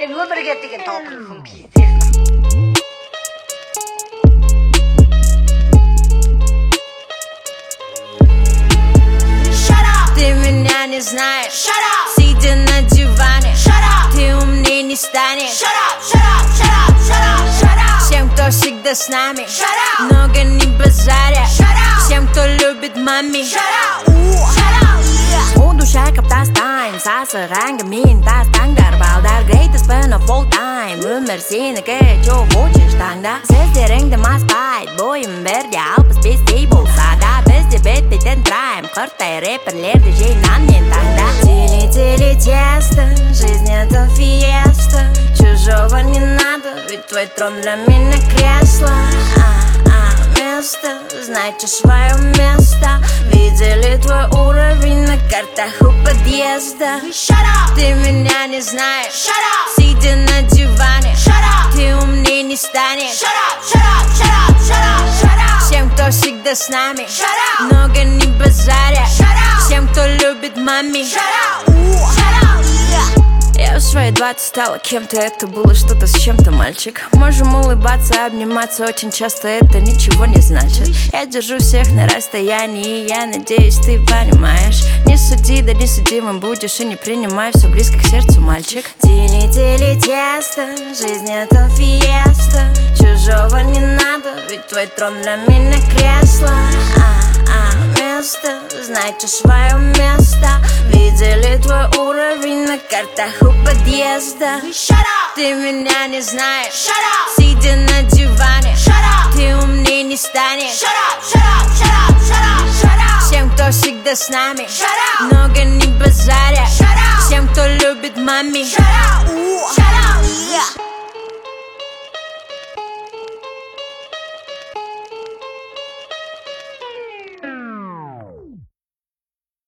ертең өмірге деген талпынысың пиздец. Ты меня не знаешь, сидя на диване, ты умнее не станешь. Всем, кто всегда с нами, много не базаря. Всем, кто любит мами. Удушайкап тастайм, сасыранга мин тастаңдар. Балдар greatest burn of all time. Өмір сенікі, чо хочешь таңда. Сөздеріңді маспайд, бойым бірде 65 болса да. Бізде бетпейтін трайм, қырттай рэперлерді жейнан мен таңда. Тили-тили тесто, жизнь это фиеста. Чужого не надо, ведь твой трон для меня кресло. Место, знайте свое место. Видели твой уровень на картах у подъезда. Ты меня не знаешь, сидя на диване, ты умнее не станешь. Всем, кто всегда с нами, много не базаря. Всем, кто любит мами. Я в свои 20 стала кем-то, это было что-то с чем-то, мальчик. Можем улыбаться, обниматься, очень часто это ничего не значит. Я держу всех на расстоянии, я надеюсь, ты понимаешь. Не суди, да несудимым будешь, и не принимай все близко к сердцу, мальчик. Тили-тили тесто, жизнь это фиеста. Чужого не надо, ведь твой трон для меня кресло. Место, знайте свое место. Видели твой уровень на картах у подъезда. Ты меня не знаешь, сидя на диване, ты умнее не станешь. Всем, кто всегда с нами, много не базаря. Всем, кто любит мами.